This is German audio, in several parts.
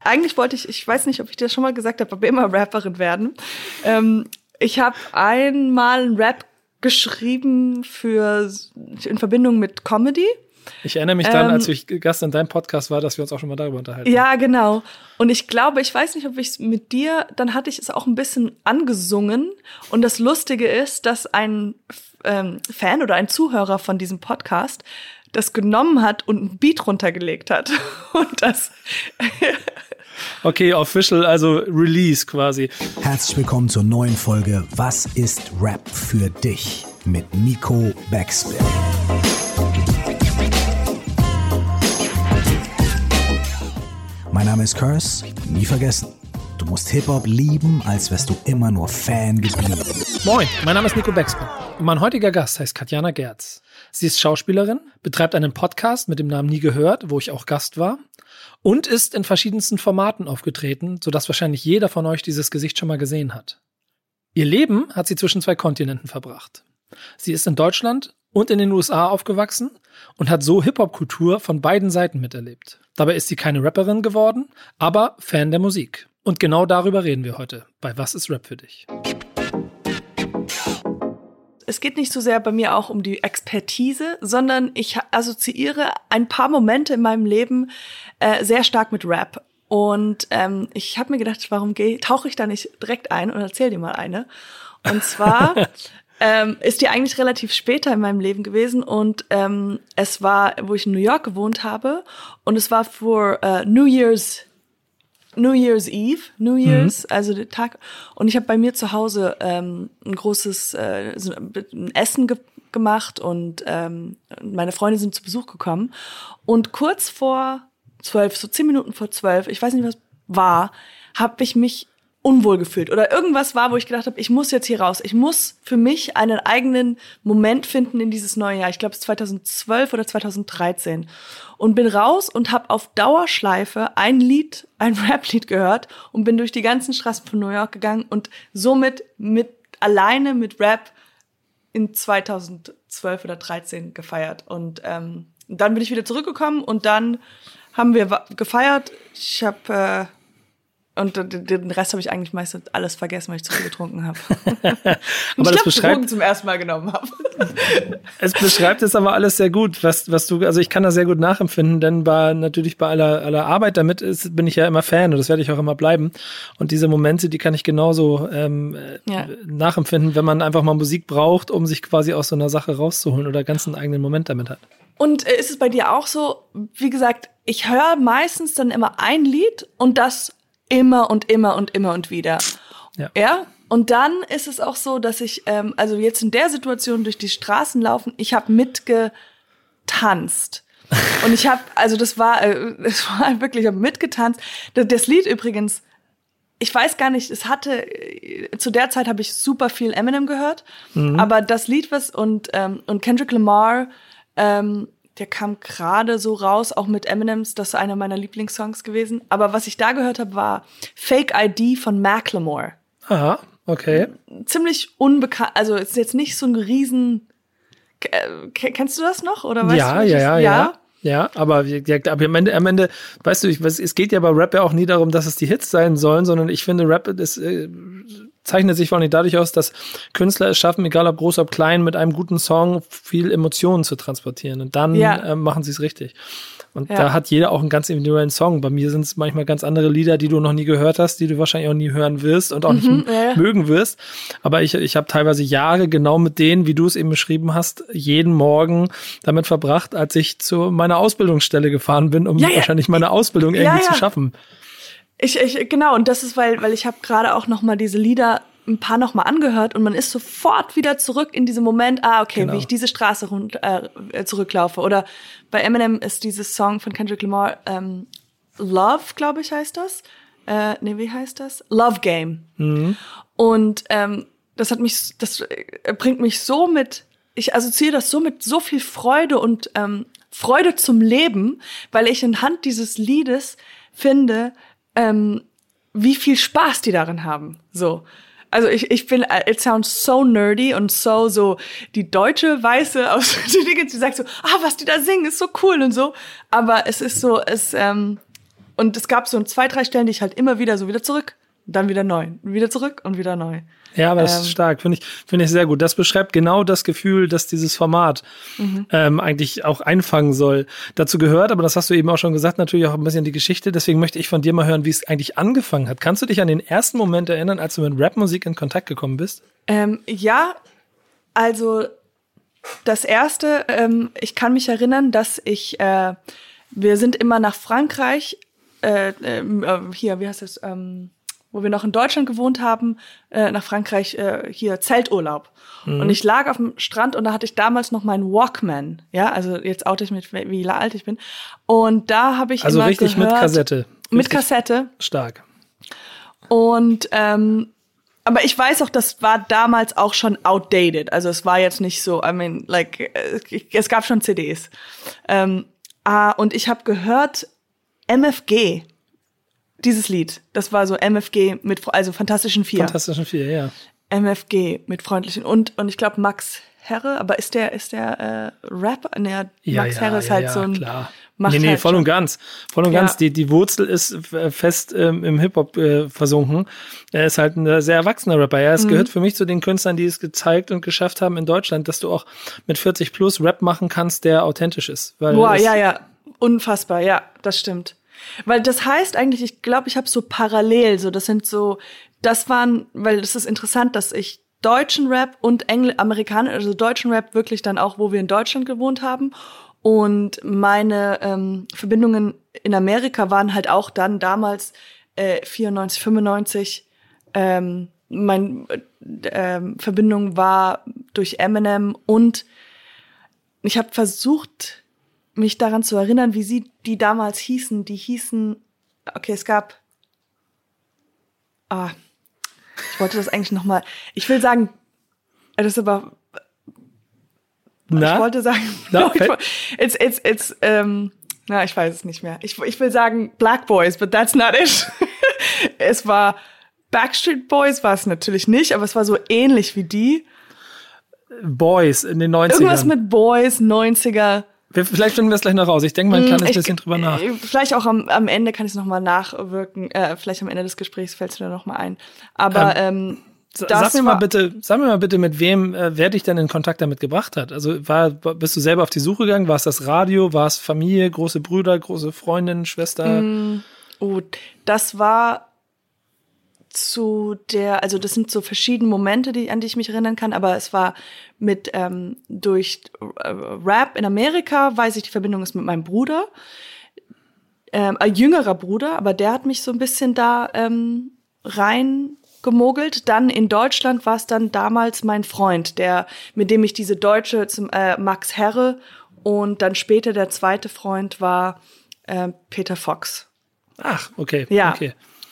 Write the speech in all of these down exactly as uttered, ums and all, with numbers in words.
eigentlich wollte ich, ich weiß nicht, ob ich dir das schon mal gesagt habe, aber immer Rapperin werden. Ähm, ich habe einmal einen Rap geschrieben für in Verbindung mit Comedy. Ich erinnere mich daran, ähm, als ich Gast in deinem Podcast war, dass wir uns auch schon mal darüber unterhalten. Ja, genau. Und ich glaube, ich weiß nicht, ob ich es mit dir, dann hatte ich es auch ein bisschen angesungen. Und das Lustige ist, dass ein ähm, Fan oder ein Zuhörer von diesem Podcast das genommen hat und ein Beat runtergelegt hat. Und das Okay, official, also Release quasi. Herzlich willkommen zur neuen Folge Was ist Rap für dich? Mit Nico Backspin. Mein Name ist Curse, nie vergessen. Du musst Hip-Hop lieben, als wärst du immer nur Fan geblieben. Moin, mein Name ist Nico Backspin. Und mein heutiger Gast heißt Katjana Gerz. Sie ist Schauspielerin, betreibt einen Podcast mit dem Namen Nie gehört, wo ich auch Gast war, und ist in verschiedensten Formaten aufgetreten, sodass wahrscheinlich jeder von euch dieses Gesicht schon mal gesehen hat. Ihr Leben hat sie zwischen zwei Kontinenten verbracht. Sie ist in Deutschland und in den U S A aufgewachsen und hat so Hip-Hop-Kultur von beiden Seiten miterlebt. Dabei ist sie keine Rapperin geworden, aber Fan der Musik. Und genau darüber reden wir heute bei Was ist Rap für dich? Es geht nicht so sehr bei mir auch um die Expertise, sondern ich assoziiere ein paar Momente in meinem Leben äh, sehr stark mit Rap. Und ähm, ich habe mir gedacht, warum geh, tauche ich da nicht direkt ein und erzähl dir mal eine. Und zwar ähm, ist die eigentlich relativ später in meinem Leben gewesen. Und ähm, es war, wo ich in New York gewohnt habe. Und es war für äh, New Year's New Year's Eve, New Year's, mhm. also der Tag. Und ich habe bei mir zu Hause ähm, ein großes äh, so ein Essen ge- gemacht und ähm, meine Freunde sind zu Besuch gekommen. Und kurz vor zwölf, so zehn Minuten vor zwölf, ich weiß nicht, was war, habe ich mich unwohl gefühlt. Oder irgendwas war, wo ich gedacht habe, ich muss jetzt hier raus. Ich muss für mich einen eigenen Moment finden in dieses neue Jahr. Ich glaube, es ist zweitausendzwölf oder zweitausenddreizehn. Und bin raus und habe auf Dauerschleife ein Lied, ein Rap-Lied gehört und bin durch die ganzen Straßen von New York gegangen und somit mit alleine mit Rap in zweitausendzwölf oder dreizehn gefeiert. Und ähm, dann bin ich wieder zurückgekommen und dann haben wir gefeiert. Ich habe äh, Und den Rest habe ich eigentlich meistens alles vergessen, weil ich zu viel getrunken habe. Aber ich das glaube, beschreibt Drogen zum ersten Mal genommen habe. Es beschreibt es aber alles sehr gut, was was du, also ich kann das sehr gut nachempfinden, denn bei natürlich bei aller aller Arbeit damit ist, bin ich ja immer Fan und das werde ich auch immer bleiben. Und diese Momente, die kann ich genauso ähm, ja. nachempfinden, wenn man einfach mal Musik braucht, um sich quasi aus so einer Sache rauszuholen oder ganz einen eigenen Moment damit hat. Und ist es bei dir auch so? Wie gesagt, ich höre meistens dann immer ein Lied und das immer und immer und immer und wieder. Ja. ja? Und dann ist es auch so, dass ich, ähm, also jetzt in der Situation durch die Straßen laufen, ich habe mitgetanzt. Und ich habe, also das war, äh, es war wirklich, ich habe mitgetanzt. Das, das Lied übrigens, ich weiß gar nicht, es hatte, zu der Zeit habe ich super viel Eminem gehört, mhm. aber das Lied, was, und, ähm, und Kendrick Lamar, ähm, der kam gerade so raus, auch mit Eminems, das ist einer meiner Lieblingssongs gewesen. Aber was ich da gehört habe, war Fake I D von Macklemore. Aha, okay. Ziemlich unbekannt, also ist jetzt nicht so ein riesen, äh, kennst du das noch? Oder weißt ja, du, ja, ja, ja, ja. Ja, aber, ja, aber am Ende, am Ende, weißt du, ich, es geht ja bei Rap ja auch nie darum, dass es die Hits sein sollen, sondern ich finde, Rap das, äh, zeichnet sich vor allem dadurch aus, dass Künstler es schaffen, egal ob groß, ob klein, mit einem guten Song viel Emotionen zu transportieren. Und dann ja. äh, machen sie es richtig. Und ja. da hat jeder auch einen ganz individuellen Song. Bei mir sind es manchmal ganz andere Lieder, die du noch nie gehört hast, die du wahrscheinlich auch nie hören wirst und auch mhm, nicht ja. mögen wirst. Aber ich, ich habe teilweise Jahre genau mit denen, wie du es eben beschrieben hast, jeden Morgen damit verbracht, als ich zu meiner Ausbildungsstelle gefahren bin, um ja, ja. wahrscheinlich meine Ausbildung irgendwie ja, ja. zu schaffen. Ich, ich, genau, und das ist, weil, weil ich habe gerade auch noch mal diese Lieder ein paar noch mal angehört und man ist sofort wieder zurück in diesem Moment, ah, okay, genau. wie ich diese Straße rund, äh, zurücklaufe. Oder bei Eminem ist dieses Song von Kendrick Lamar, ähm, Love, glaube ich, heißt das. Äh, nee, wie heißt das? Love Game. Mhm. Und ähm, das hat mich, das äh, bringt mich so mit, ich assoziiere das so mit so viel Freude und ähm, Freude zum Leben, weil ich anhand dieses Liedes finde, ähm, wie viel Spaß die darin haben. So. Also ich, ich bin, it sounds so nerdy und so, so die deutsche Weiße aus die Dinge, die sagt so, ah, was die da singen, ist so cool und so. Aber es ist so, es, ähm, Und es gab so zwei, drei Stellen, die ich halt immer wieder so wieder zurück, dann wieder neu, wieder zurück und wieder neu. Ja, aber das Ähm, ist stark, finde ich, finde ich sehr gut. Das beschreibt genau das Gefühl, dass dieses Format mhm. ähm, eigentlich auch einfangen soll. Dazu gehört, aber das hast du eben auch schon gesagt, natürlich auch ein bisschen die Geschichte. Deswegen möchte ich von dir mal hören, wie es eigentlich angefangen hat. Kannst du dich an den ersten Moment erinnern, als du mit Rapmusik in Kontakt gekommen bist? Ähm, ja, also das Erste, ähm, ich kann mich erinnern, dass ich, äh, wir sind immer nach Frankreich, äh, äh, hier, wie heißt das, ähm, wo wir noch in Deutschland gewohnt haben, äh, nach Frankreich, äh, hier Zelturlaub. Mhm. Und ich lag auf dem Strand und da hatte ich damals noch meinen Walkman. Ja, also jetzt oute ich mich, wie alt ich bin. Und da habe ich also immer richtig gehört, mit Kassette. Richtig mit Kassette. Stark. Und ähm, aber ich weiß auch, das war damals auch schon outdated. Also es war jetzt nicht so, I mean, like, äh, es gab schon C Ds. Ähm, ah, und ich habe gehört M F G. Dieses Lied, das war so M F G mit, also Fantastischen Vier. Fantastischen Vier, ja. M F G mit freundlichen und und ich glaube Max Herre, aber ist der ist der äh, Rapper? Nee, ja, Max ja, Herre ist ja, halt ja, so ein klar. Macht nee, nee, halt voll schon. und ganz. Voll und Ja. ganz. Die, die Wurzel ist fest ähm, im Hip-Hop äh, versunken. Er ist halt ein sehr erwachsener Rapper. Ja, es mhm. gehört für mich zu den Künstlern, die es gezeigt und geschafft haben in Deutschland, dass du auch mit vierzig plus Rap machen kannst, der authentisch ist. Weil Boah, ja, ja. Unfassbar, ja, das stimmt. Weil das heißt eigentlich, ich glaube, ich habe so parallel, so das sind so, das waren, weil das ist interessant, dass ich deutschen Rap und Engl- Amerikaner, also deutschen Rap wirklich dann auch, wo wir in Deutschland gewohnt haben. Und meine ähm, Verbindungen in Amerika waren halt auch dann damals äh, vierundneunzig, fünfundneunzig. Ähm, meine äh, Verbindung war durch Eminem und ich habe versucht, mich daran zu erinnern, wie sie die damals hießen. Die hießen, okay, es gab, ah, ich wollte das eigentlich noch mal, ich will sagen, das ist aber, na? ich wollte sagen, na, okay. it's, it's, it's, ähm, na, ich weiß es nicht mehr. Ich, ich will sagen Black Boys, but that's not it. Es war Backstreet Boys, war es natürlich nicht, aber es war so ähnlich wie die. Boys in den neunzigern. Irgendwas mit Boys, neunziger. Vielleicht finden wir das gleich noch raus. Ich denke mal, ein kleines ich, bisschen drüber nach. Vielleicht auch am, am Ende kann ich es nochmal nachwirken. Äh, vielleicht am Ende des Gesprächs fällt es mir nochmal ein. Aber ähm, ähm, sag mir mal bitte, sag mir mal bitte, mit wem, äh, wer dich denn in Kontakt damit gebracht hat. Also war, bist du selber auf die Suche gegangen? War es das Radio? War es Familie, große Brüder, große Freundin, Schwester? Mm, oh, das war zu der, also das sind so verschiedene Momente, die, an die ich mich erinnern kann, aber es war mit ähm, durch äh, Rap in Amerika, weiß ich, die Verbindung ist mit meinem Bruder, ähm, ein jüngerer Bruder, aber der hat mich so ein bisschen da ähm, reingemogelt. Dann in Deutschland war es dann damals mein Freund, der, mit dem ich diese deutsche, zum, äh, Max Herre, und dann später der zweite Freund war äh, Peter Fox. Ach, okay, ja. okay.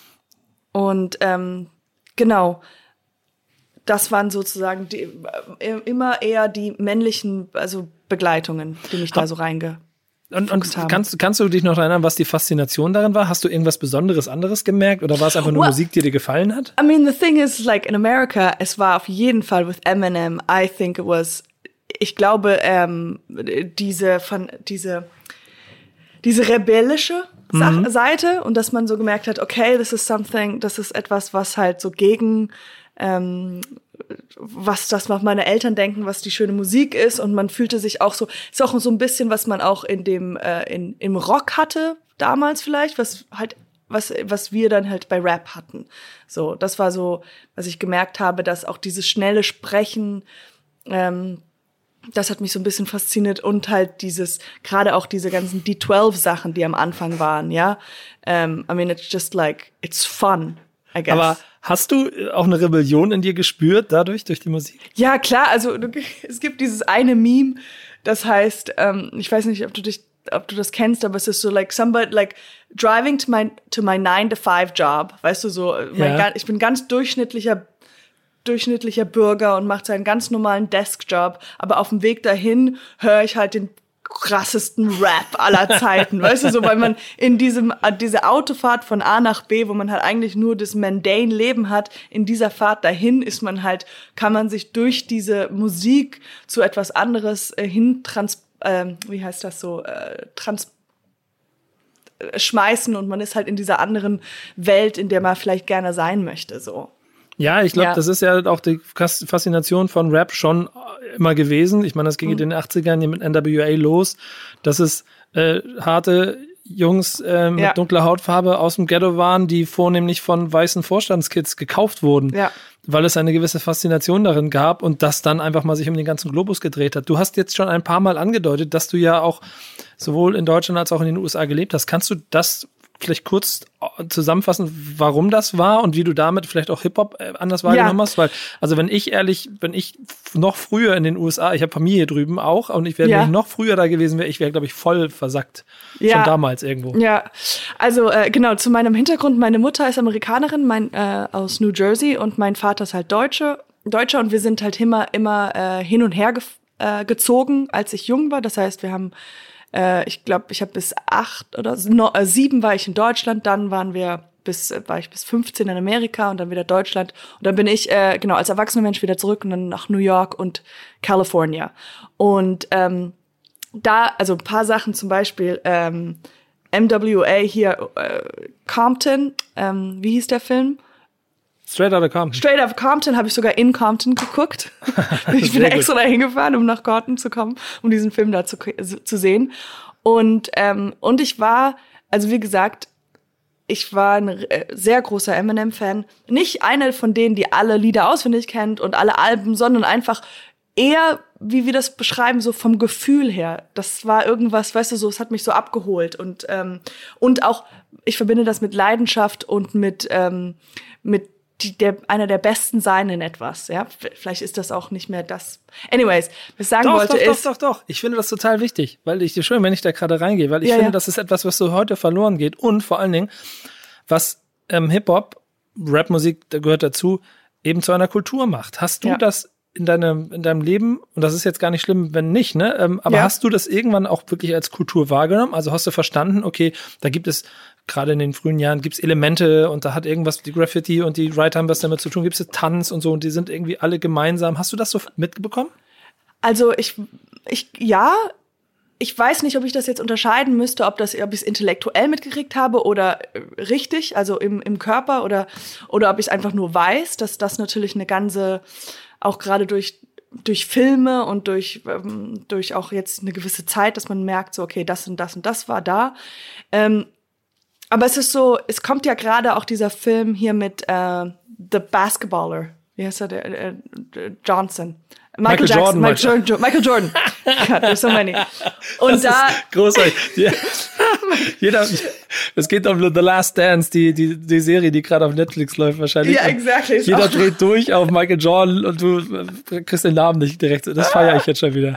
Und ähm, genau, das waren sozusagen die, äh, immer eher die männlichen, also Begleitungen, die mich da so reinge. Und, und kannst, kannst du dich noch erinnern, was die Faszination darin war? Hast du irgendwas Besonderes anderes gemerkt oder war es einfach nur well, Musik, die dir gefallen hat? I mean, the thing is, like in America, es war auf jeden Fall with Eminem. I think it was, ich glaube, ähm, diese von diese diese rebellische Mhm. Seite und dass man so gemerkt hat, okay, this is something, das ist etwas, was halt so gegen ähm, was das, was meine Eltern denken, was die schöne Musik ist, und man fühlte sich auch so, ist auch so ein bisschen, was man auch in dem äh, in im Rock hatte damals vielleicht, was halt was was wir dann halt bei Rap hatten. So, das war so, was ich gemerkt habe, dass auch dieses schnelle Sprechen, ähm, das hat mich so ein bisschen fasziniert, und halt dieses, gerade auch diese ganzen D zwölf Sachen, die am Anfang waren, ja. Um, I mean, it's just like, it's fun, I guess. Aber hast du auch eine Rebellion in dir gespürt dadurch, durch die Musik? Ja, klar, also du, es gibt dieses eine Meme, das heißt, ähm, ich weiß nicht, ob du dich, ob du das kennst, aber es ist so like somebody, like driving to my, to my nine to five job, weißt du, so, mein, ja. Ich bin ganz durchschnittlicher durchschnittlicher Bürger und macht seinen ganz normalen Deskjob, aber auf dem Weg dahin höre ich halt den krassesten Rap aller Zeiten, weißt du, so, weil man in diesem, diese Autofahrt von A nach B, wo man halt eigentlich nur das mundane Leben hat, in dieser Fahrt dahin ist man halt, kann man sich durch diese Musik zu etwas anderes äh, hin trans, äh, wie heißt das so, äh, trans, schmeißen und man ist halt in dieser anderen Welt, in der man vielleicht gerne sein möchte, so. Ja, ich glaube, Ja. das ist ja auch die Faszination von Rap schon immer gewesen. Ich meine, das ging in den achtzigern mit N W A los, dass es äh, harte Jungs äh, mit Ja. dunkler Hautfarbe aus dem Ghetto waren, die vornehmlich von weißen Vorstandskids gekauft wurden, Ja. weil es eine gewisse Faszination darin gab und das dann einfach mal sich um den ganzen Globus gedreht hat. Du hast jetzt schon ein paar Mal angedeutet, dass du ja auch sowohl in Deutschland als auch in den U S A gelebt hast. Kannst du das vielleicht kurz zusammenfassen, warum das war und wie du damit vielleicht auch Hip-Hop anders wahrgenommen Ja. hast? Weil, also wenn ich ehrlich, wenn ich noch früher in den U S A, ich habe Familie drüben auch und ich wäre Ja. wenn ich noch früher da gewesen wäre, ich wäre, glaube ich, voll versackt. Ja. Schon damals irgendwo. Ja, also äh, genau, zu meinem Hintergrund, meine Mutter ist Amerikanerin, mein, äh, aus New Jersey und mein Vater ist halt Deutsche, Deutscher und wir sind halt immer, immer äh, hin und her gef- äh, gezogen, als ich jung war. Das heißt, wir haben, äh, ich glaube, ich habe bis acht oder no, äh, sieben war ich in Deutschland, dann waren wir bis, äh, war ich bis fünfzehn in Amerika und dann wieder Deutschland. Und dann bin ich, äh, genau, als erwachsener Mensch wieder zurück und dann nach New York und California. Und ähm, da, also ein paar Sachen zum Beispiel, ähm, M W A hier, äh, Compton, ähm, wie hieß der Film? Straight Outta Compton. Straight Outta Compton habe ich sogar in Compton geguckt. Ich bin Sehr extra dahin gefahren, um nach Compton zu kommen, um diesen Film da zu, zu sehen. Und, ähm, und ich war, also wie gesagt, ich war ein äh, sehr großer Eminem-Fan. Nicht einer von denen, die alle Lieder auswendig kennt und alle Alben, sondern einfach eher, wie wir das beschreiben, so vom Gefühl her. Das war irgendwas, weißt du, so, es hat mich so abgeholt. Und, ähm, und auch, ich verbinde das mit Leidenschaft und mit, ähm, mit die, der, einer der Besten sein in etwas. Ja, vielleicht ist das auch nicht mehr das. Anyways, was ich sagen Doch, wollte doch, ist. doch, doch, doch. Ich finde das total wichtig, weil ich dir schön, wenn ich da gerade reingehe, weil ich Ja, finde, ja. das ist etwas, was so heute verloren geht und vor allen Dingen, was ähm, Hip-Hop, Rap-Musik, da gehört dazu, eben zu einer Kultur macht. Hast du Ja. das in deinem, in deinem Leben, und das ist jetzt gar nicht schlimm, wenn nicht, ne? Ähm, aber Ja. hast du das irgendwann auch wirklich als Kultur wahrgenommen? Also hast du verstanden, okay, da gibt es, gerade in den frühen Jahren, gibt es Elemente und da hat irgendwas, die Graffiti und die Writer haben was damit zu tun, gibt es Tanz und so und die sind irgendwie alle gemeinsam. Hast du das so mitbekommen? Also ich, ich, ja, ich weiß nicht, ob ich das jetzt unterscheiden müsste, ob das, ob ich es intellektuell mitgekriegt habe oder äh, richtig, also im, im Körper oder, oder ob ich es einfach nur weiß, dass das natürlich eine ganze, auch gerade durch, durch Filme und durch, ähm, durch auch jetzt eine gewisse Zeit, dass man merkt, so, okay, das und das und das war da. Ähm, aber es ist so, es kommt ja gerade auch dieser Film hier mit äh, The Basketballer. Wie heißt er? Der, äh, Johnson. Michael, Michael Jackson. Jordan, Michael Jordan. Michael Jordan. God, there's so many. Und das da, ist großartig. Ja. Jeder, es geht um The Last Dance, die, die, die Serie, die gerade auf Netflix läuft wahrscheinlich. Ja, exactly. Ist Jeder auch- dreht durch auf Michael Jordan und du kriegst den Namen nicht direkt. Das feiere ich jetzt schon wieder.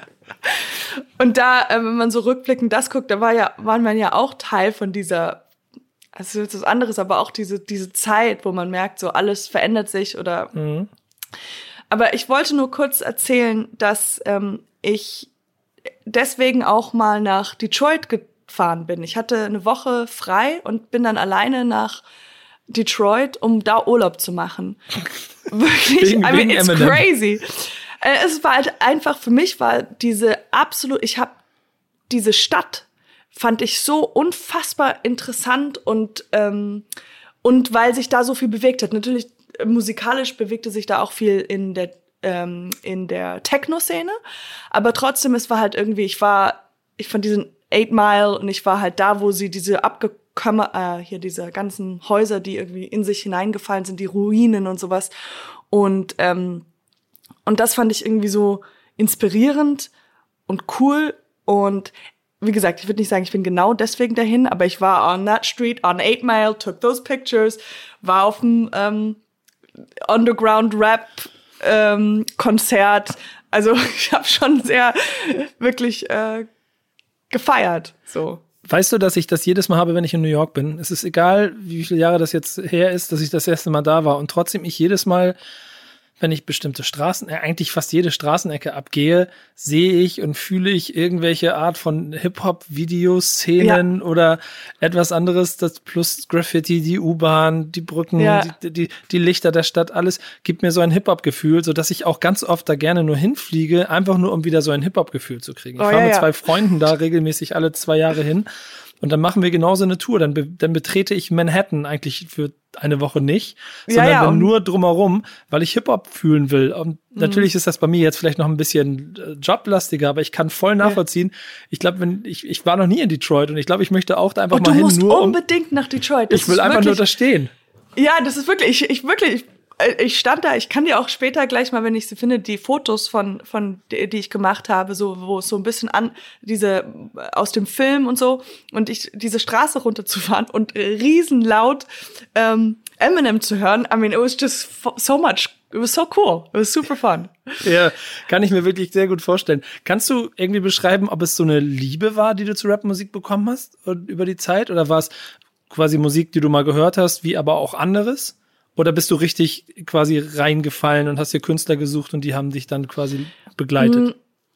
und da, äh, wenn man so rückblickend das guckt, da war ja, waren man ja auch Teil von dieser, also das ist was anderes, aber auch diese, diese Zeit, wo man merkt, so alles verändert sich oder. Mhm. Aber ich wollte nur kurz erzählen, dass ähm, ich deswegen auch mal nach Detroit gefahren bin. Ich hatte eine Woche frei und bin dann alleine nach Detroit, um da Urlaub zu machen. Wirklich, Wegen- I mean, wegen it's Eminem. crazy. Äh, Es war halt einfach, für mich war diese absolut, ich habe diese Stadt, fand ich so unfassbar interessant und, ähm, und weil sich da so viel bewegt hat. Natürlich, äh, musikalisch bewegte sich da auch viel in der, ähm, in der Techno-Szene, aber trotzdem, es war halt irgendwie, ich war, ich fand diesen Eight Mile und ich war halt da, wo sie diese abgekommen, äh, hier diese ganzen Häuser, die irgendwie in sich hineingefallen sind, die Ruinen und sowas. Und, ähm, und das fand ich irgendwie so inspirierend und cool. Und wie gesagt, ich würde nicht sagen, ich bin genau deswegen dahin, aber ich war on that street, on Eight Mile, took those pictures, war auf dem ähm, Underground-Rap-Konzert. Also ich habe schon sehr wirklich äh, gefeiert. So. Weißt du, dass ich das jedes Mal habe, wenn ich in New York bin? Es ist egal, wie viele Jahre das jetzt her ist, dass ich das erste Mal da war. Und trotzdem ich jedes Mal wenn ich bestimmte Straßen, äh, eigentlich fast jede Straßenecke abgehe, sehe ich und fühle ich irgendwelche Art von Hip-Hop-Videoszenen ja. oder etwas anderes, das plus Graffiti, die U-Bahn, die Brücken, ja. die, die, die Lichter der Stadt, alles gibt mir so ein Hip-Hop-Gefühl, sodass ich auch ganz oft da gerne nur hinfliege, einfach nur um wieder so ein Hip-Hop-Gefühl zu kriegen. Ich oh, fahre ja, mit zwei ja. Freunden da regelmäßig alle zwei Jahre hin. Und dann machen wir genauso eine Tour. Dann, be- dann betrete ich Manhattan eigentlich für eine Woche nicht, sondern ja, ja, bin nur drumherum, weil ich Hip-Hop fühlen will. Und mhm. natürlich ist das bei mir jetzt vielleicht noch ein bisschen äh, joblastiger, aber ich kann voll nachvollziehen. Ja. Ich glaube, wenn ich ich war noch nie in Detroit und ich glaube, ich möchte auch da einfach und mal hin. Du musst nur unbedingt um, nach Detroit. Das ich will einfach wirklich, nur da stehen. Ja, das ist wirklich, ich, ich wirklich, ich stand da, ich kann dir auch später gleich mal, wenn ich sie finde, die Fotos von, von, die, die ich gemacht habe, so, wo es so ein bisschen an, diese, aus dem Film und so, und ich, diese Straße runterzufahren und riesenlaut, ähm, Eminem zu hören. I mean, it was just so much, it was so cool, it was super fun. Ja, kann ich mir wirklich sehr gut vorstellen. Kannst du irgendwie beschreiben, ob es so eine Liebe war, die du zu Rapmusik bekommen hast über die Zeit, oder war es quasi Musik, die du mal gehört hast, wie aber auch anderes? Oder bist du richtig quasi reingefallen und hast dir Künstler gesucht und die haben dich dann quasi begleitet?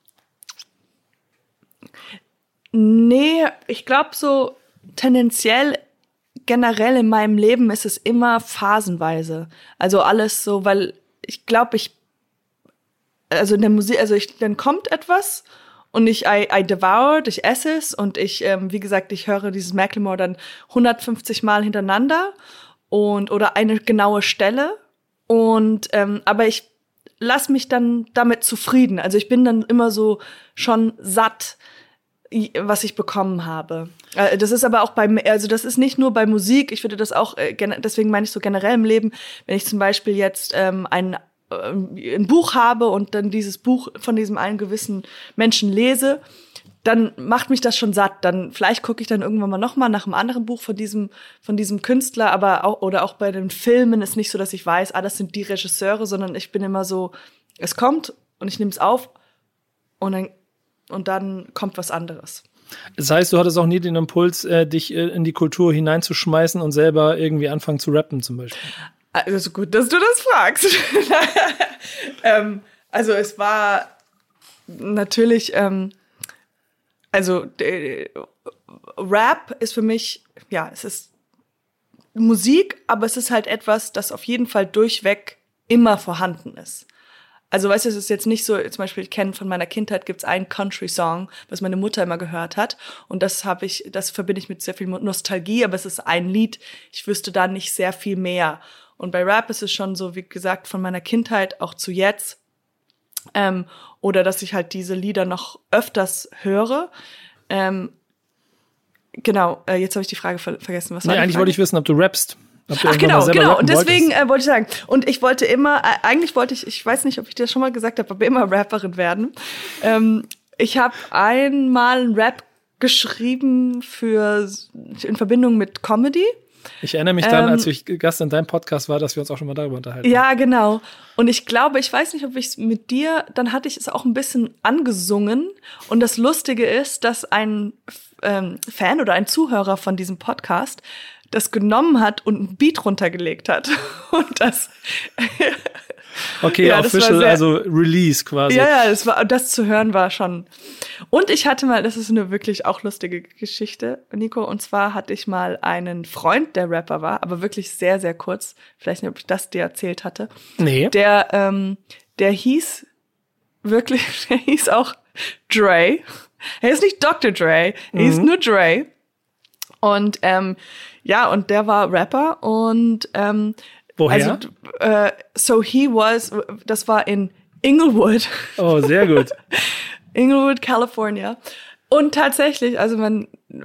Nee, ich glaube so tendenziell generell in meinem Leben ist es immer phasenweise. Also alles so, weil ich glaube, ich also in der Musik, also ich dann kommt etwas und ich I, I devour, ich esse es und ich, ähm, wie gesagt, ich höre dieses Macklemore dann hundertfünfzig Mal hintereinander. Und oder eine genaue Stelle und ähm, aber ich lass mich dann damit zufrieden. Also ich bin dann immer so schon satt, was ich bekommen habe. Äh, das ist aber auch bei, also das ist nicht nur bei Musik. Ich finde das auch äh, deswegen meine ich so generell im Leben, wenn ich zum Beispiel jetzt ähm, ein äh, ein Buch habe und dann dieses Buch von diesem einen gewissen Menschen lese, dann macht mich das schon satt. Dann vielleicht gucke ich dann irgendwann mal noch mal nach einem anderen Buch von diesem von diesem Künstler, aber auch oder auch bei den Filmen ist nicht so, dass ich weiß, ah, das sind die Regisseure, sondern ich bin immer so, es kommt und ich nehme es auf und dann und dann kommt was anderes. Das heißt, du hattest auch nie den Impuls, äh, dich äh, in die Kultur hineinzuschmeißen und selber irgendwie anfangen zu rappen zum Beispiel? Also gut, dass du das fragst. ähm, also es war natürlich ähm, Also äh, Rap ist für mich, ja, es ist Musik, aber es ist halt etwas, das auf jeden Fall durchweg immer vorhanden ist. Also weißt du, es ist jetzt nicht so, zum Beispiel ich kenne von meiner Kindheit gibt's einen Country-Song, was meine Mutter immer gehört hat und das habe ich, das verbinde ich mit sehr viel Nostalgie, aber es ist ein Lied, ich wüsste da nicht sehr viel mehr. Und bei Rap ist es schon so, wie gesagt, von meiner Kindheit auch zu jetzt. Ähm, oder dass ich halt diese Lieder noch öfters höre. Ähm, genau, äh, jetzt habe ich die Frage ver- vergessen. Was war nee, die eigentlich Frage? wollte ich wissen, ob du rappst. Ob du Ach genau, genau. Und deswegen äh, wollte ich sagen, und ich wollte immer, äh, eigentlich wollte ich, ich weiß nicht, ob ich dir schon mal gesagt habe, aber immer Rapperin werden. Ähm, ich habe einmal einen Rap geschrieben für in Verbindung mit Comedy. Ich erinnere mich dann, ähm, als ich Gast in deinem Podcast war, dass wir uns auch schon mal darüber unterhalten. Ja, genau. Und ich glaube, ich weiß nicht, ob ich es mit dir, dann hatte ich es auch ein bisschen angesungen. Und das Lustige ist, dass ein ähm, Fan oder ein Zuhörer von diesem Podcast das genommen hat und ein Beat runtergelegt hat. Und das Okay, ja, official, sehr, also Release quasi. Ja, ja, das war, das zu hören war schon. Und ich hatte mal, das ist eine wirklich auch lustige Geschichte, Nico, und zwar hatte ich mal einen Freund, der Rapper war, aber wirklich sehr, sehr kurz, vielleicht nicht, ob ich das dir erzählt hatte. Nee. Der, ähm, der hieß wirklich, der hieß auch Dre. Er ist nicht Doktor Dre, er mhm. hieß nur Dre. Und, ähm, ja, und der war Rapper und, ähm, Woher? Also, äh, so he was, das war in Inglewood. Oh, sehr gut. Inglewood, California. Und tatsächlich, also man,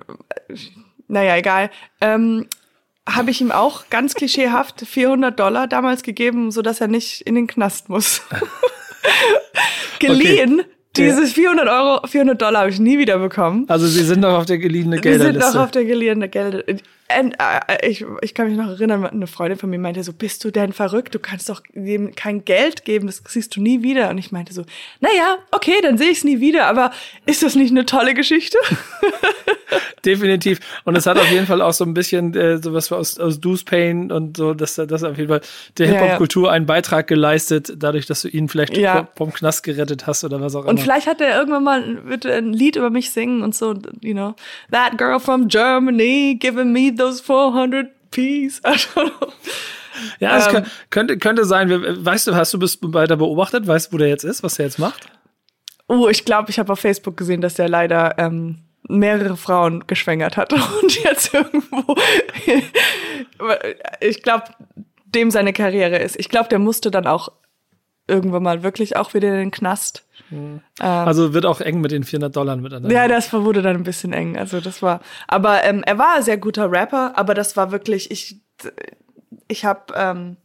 naja, egal, ähm, habe ich ihm auch ganz klischeehaft vierhundert Dollar damals gegeben, sodass er nicht in den Knast muss. Geliehen. Okay. Dieses vierhundert Euro, vierhundert Dollar habe ich nie wieder bekommen. Also Sie sind noch auf der geliehenen Gelderliste. Sie sind noch auf der geliehenen Gelderliste. And, uh, ich, ich kann mich noch erinnern, eine Freundin von mir meinte so, bist du denn verrückt? Du kannst doch dem kein Geld geben, das siehst du nie wieder. Und ich meinte so, naja, okay, dann sehe ich es nie wieder, aber ist das nicht eine tolle Geschichte? Definitiv. Und es hat auf jeden Fall auch so ein bisschen äh, sowas aus, aus Deuce Pain und so, dass das auf jeden Fall der Hip-Hop-Kultur ja, ja. einen Beitrag geleistet, dadurch, dass du ihn vielleicht ja. vom Knast gerettet hast oder was auch immer. Und vielleicht hat er irgendwann mal wird ein Lied über mich singen und so, you know, that girl from Germany giving me those four hundred P's. Ja, es ähm, könnte, könnte sein. Weißt du, hast du bis weiter beobachtet? Weißt du, wo der jetzt ist, was der jetzt macht? Oh, ich glaube, ich habe auf Facebook gesehen, dass der leider ähm, mehrere Frauen geschwängert hat und jetzt irgendwo, ich glaube, dem seine Karriere ist. Ich glaube, der musste dann auch irgendwann mal wirklich auch wieder in den Knast. Mhm. Ähm, also wird auch eng mit den vierhundert Dollar miteinander. Ja, das wurde dann ein bisschen eng. Also das war, aber ähm, er war ein sehr guter Rapper, aber das war wirklich, ich, ich habe, ähm,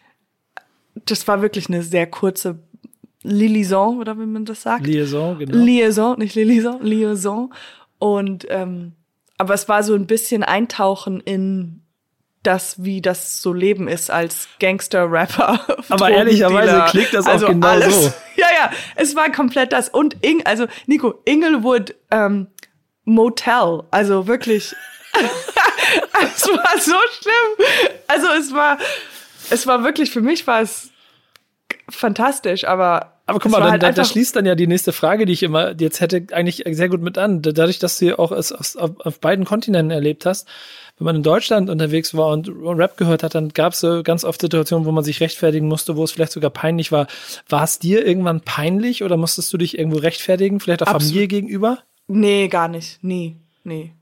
das war wirklich eine sehr kurze Liaison, oder wie man das sagt. Liaison, genau. Liaison, nicht Liaison, Liaison. Und ähm, aber es war so ein bisschen Eintauchen in das, wie das so Leben ist als Gangster-Rapper. Aber ehrlicherweise klingt das auch also genau alles. So. Ja, ja, es war komplett das. Und Ing, also Nico, Inglewood ähm, Motel, also wirklich, es war so schlimm. Also es war, es war wirklich, für mich war es fantastisch, aber Aber guck mal, dann, halt da, da schließt dann ja die nächste Frage, die ich immer jetzt hätte, eigentlich sehr gut mit an. Dadurch, dass du auch es auf, auf beiden Kontinenten erlebt hast, wenn man in Deutschland unterwegs war und Rap gehört hat, dann gab es so ganz oft Situationen, wo man sich rechtfertigen musste, wo es vielleicht sogar peinlich war. War es dir irgendwann peinlich oder musstest du dich irgendwo rechtfertigen, vielleicht auch Absolut. Familie gegenüber? Nee, gar nicht. Nie. Nee.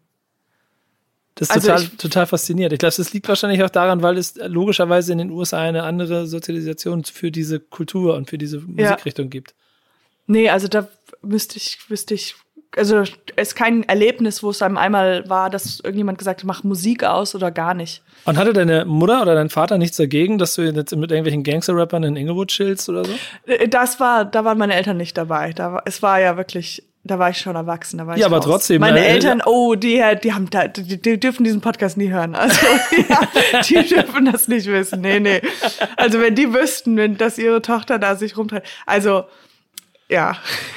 Das ist also total, ich, total faszinierend. Ich glaube, das liegt wahrscheinlich auch daran, weil es logischerweise in den U S A eine andere Sozialisation für diese Kultur und für diese Musikrichtung ja. gibt. Nee, also da müsste ich, wüsste ich, also es ist kein Erlebnis, wo es einem einmal war, dass irgendjemand gesagt hat, mach Musik aus oder gar nicht. Und hatte deine Mutter oder dein Vater nichts dagegen, dass du jetzt mit irgendwelchen Gangster-Rappern in Inglewood chillst oder so? Das war, da waren meine Eltern nicht dabei. Da war, es war ja wirklich, da war ich schon erwachsen. Da war ich ja, aber raus. Trotzdem. Meine äh, Eltern, oh, die, die haben, da, die, die dürfen diesen Podcast nie hören. Also, ja, die dürfen das nicht wissen. Nee, nee. Also, wenn die wüssten, wenn, dass ihre Tochter da sich rumtreibt. Also, ja.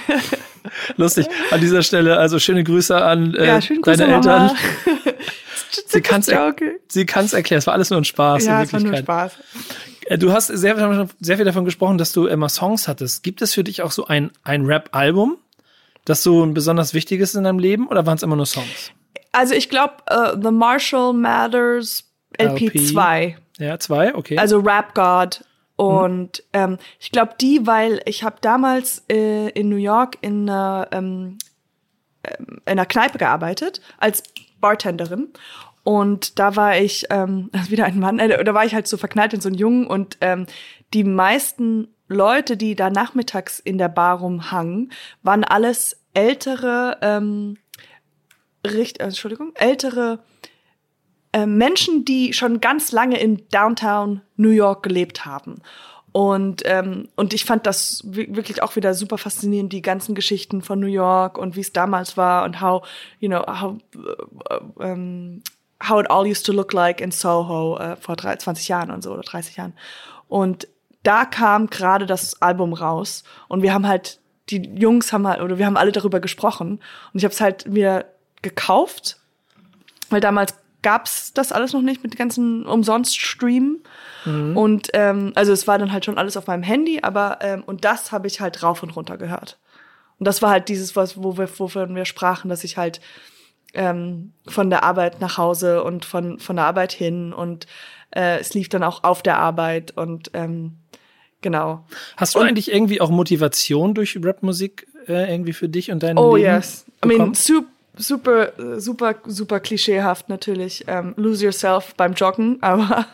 Lustig. An dieser Stelle, also schöne Grüße an äh, ja, schöne Grüße, deine Eltern. Mama. Sie kann es er- erklären. Es war alles nur ein Spaß. Ja, es war nur Spaß. Du hast sehr, sehr viel davon gesprochen, dass du immer Songs hattest. Gibt es für dich auch so ein, ein Rap-Album, das so ein besonders wichtiges ist in deinem Leben, oder waren es immer nur Songs? Also ich glaube, uh, The Marshall Mathers L P zwei. Ja, zwei, okay. Also Rap God. Und mhm. ähm, ich glaube die, weil ich habe damals äh, in New York in einer, ähm, in einer Kneipe gearbeitet als Bartenderin. Und da war ich, ähm, wieder ein Mann, äh, da war ich halt so verknallt in so einen Jungen. Und ähm, die meisten Leute, die da nachmittags in der Bar rumhangen, waren alles ältere, ähm, Richt, äh, Entschuldigung, ältere äh, Menschen, die schon ganz lange in Downtown New York gelebt haben. Und ähm, und ich fand das wirklich auch wieder super faszinierend, die ganzen Geschichten von New York und wie es damals war und how, you know, how uh, um, how it all used to look like in Soho uh, vor zwanzig Jahren und so oder dreißig Jahren. Und da kam gerade das Album raus und wir haben halt, die Jungs haben halt, oder wir haben alle darüber gesprochen und ich habe es halt mir gekauft, weil damals gab's das alles noch nicht mit ganzen Umsonst-Streamen. Mhm. Und ähm, also es war dann halt schon alles auf meinem Handy, aber ähm, und das habe ich halt rauf und runter gehört. Und das war halt dieses, was wo wir, wovon wir sprachen, dass ich halt ähm, von der Arbeit nach Hause und von von der Arbeit hin und äh, es lief dann auch auf der Arbeit und ähm, genau. Hast du und, eigentlich irgendwie auch Motivation durch Rapmusik äh, irgendwie für dich und dein oh, Leben? Oh yes, I mean super super super super klischeehaft natürlich. Um, lose yourself beim Joggen, aber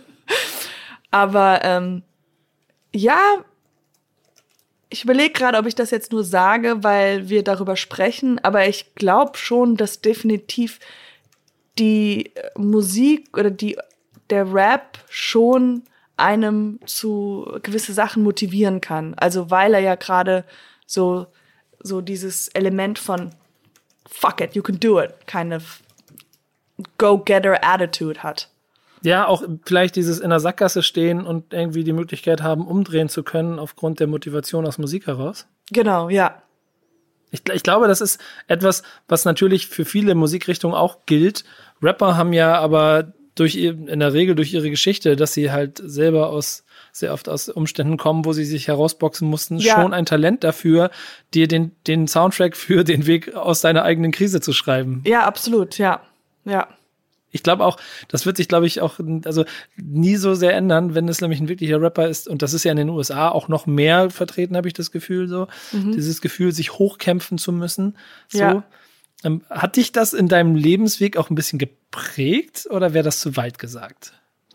aber ähm, ja, ich überlege gerade, ob ich das jetzt nur sage, weil wir darüber sprechen, aber ich glaube schon, dass definitiv die Musik oder die der Rap schon einem zu gewisse Sachen motivieren kann. Also weil er ja gerade so so dieses Element von fuck it, you can do it kind of Go-Getter-Attitude hat. Ja, auch vielleicht dieses in der Sackgasse stehen und irgendwie die Möglichkeit haben, umdrehen zu können aufgrund der Motivation aus Musik heraus. Genau, ja. Ich, ich glaube, das ist etwas, was natürlich für viele Musikrichtungen auch gilt. Rapper haben ja aber durch ihr, in der Regel durch ihre Geschichte, dass sie halt selber aus sehr oft aus Umständen kommen, wo sie sich herausboxen mussten, ja. schon ein Talent dafür, dir den, den Soundtrack für den Weg aus deiner eigenen Krise zu schreiben. Ja, absolut, ja, ja. Ich glaube auch, das wird sich, glaube ich, auch also nie so sehr ändern, wenn es nämlich ein wirklicher Rapper ist. Und das ist ja in den U S A auch noch mehr vertreten, habe ich das Gefühl so. Mhm. Dieses Gefühl, sich hochkämpfen zu müssen. So. Ja. Ähm, hat dich das in deinem Lebensweg auch ein bisschen geprägt oder wäre das zu weit gesagt?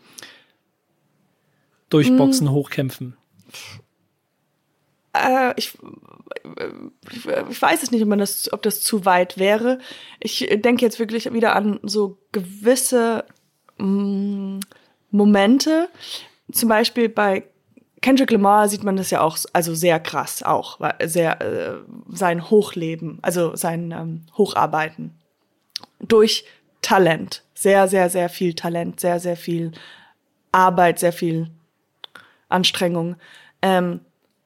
Durchboxen, mhm. hochkämpfen. Äh, ich, ich, ich weiß es nicht, ob, man das, ob das zu weit wäre. Ich denke jetzt wirklich wieder an so gewisse mm, Momente. Zum Beispiel bei Kendrick Lamar sieht man das ja auch, also sehr krass auch, sehr äh, sein Hochleben, also sein ähm, Hocharbeiten durch Talent, sehr, sehr, sehr viel Talent, sehr, sehr viel Arbeit, sehr viel Anstrengung. Ähm,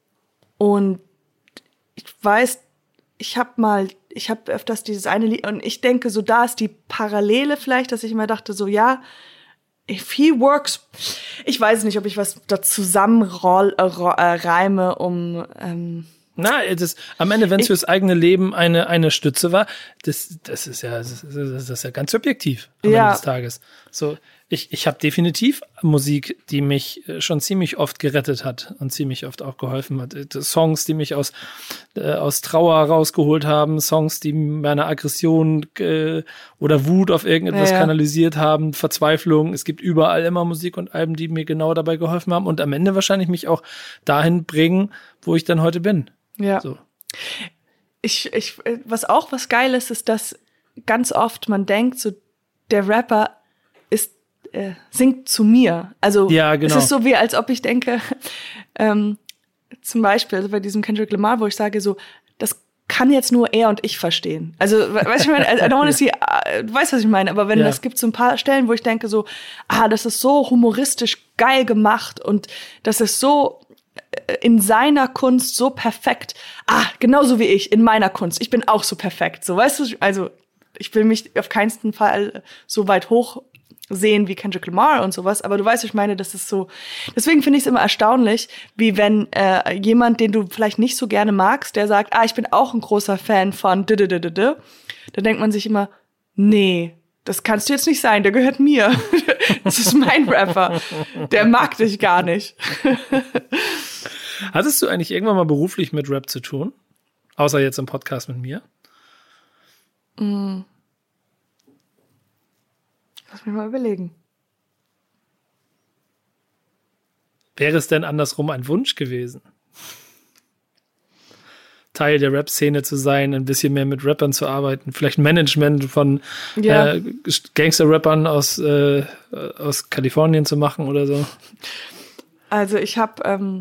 und ich weiß, ich habe mal, ich habe öfters dieses eine Lied und ich denke, so da ist die Parallele vielleicht, dass ich immer dachte, so ja, if he works, ich weiß nicht, ob ich was da zusammenroll, äh, reime, um ähm, Na, das, am Ende, wenn es fürs eigene Leben eine eine Stütze war, das das ist ja das ist, das ist ja ganz subjektiv am ja. Ende des Tages. So, ich ich habe definitiv Musik, die mich schon ziemlich oft gerettet hat und ziemlich oft auch geholfen hat. Songs, die mich aus äh, aus Trauer rausgeholt haben, Songs, die meine Aggression äh, oder Wut auf irgendetwas ja, ja. kanalisiert haben, Verzweiflung. Es gibt überall immer Musik und Alben, die mir genau dabei geholfen haben und am Ende wahrscheinlich mich auch dahin bringen, wo ich dann heute bin. Ja. So. Ich, ich, was auch was Geiles ist, dass ganz oft man denkt, so der Rapper ist äh, singt zu mir. Also ja, genau. Es ist so wie, als ob ich denke, ähm, zum Beispiel also bei diesem Kendrick Lamar, wo ich sage so, das kann jetzt nur er und ich verstehen. Also, weißt du, ich meine, I don't wanna see, du weißt, was ich meine, aber wenn ja. es gibt so ein paar Stellen, wo ich denke so, ah, das ist so humoristisch geil gemacht und das ist so in seiner Kunst so perfekt. Ah, genauso wie ich in meiner Kunst. Ich bin auch so perfekt. So, weißt du, also ich will mich auf keinen Fall so weit hoch sehen wie Kendrick Lamar und sowas, aber du weißt, ich meine, das ist so, deswegen finde ich es immer erstaunlich, wie wenn äh, jemand, den du vielleicht nicht so gerne magst, der sagt, ah, ich bin auch ein großer Fan von d d d d d, da denkt man sich immer, nee, das kannst du jetzt nicht sein, der gehört mir. Das ist mein Rapper. Der mag dich gar nicht. Hattest du eigentlich irgendwann mal beruflich mit Rap zu tun? Außer jetzt im Podcast mit mir? Mm. Lass mich mal überlegen. Wäre es denn andersrum ein Wunsch gewesen? Teil der Rap-Szene zu sein, ein bisschen mehr mit Rappern zu arbeiten, vielleicht Management von ja. äh, Gangster-Rappern aus, äh, aus Kalifornien zu machen oder so? Also ich habe ähm,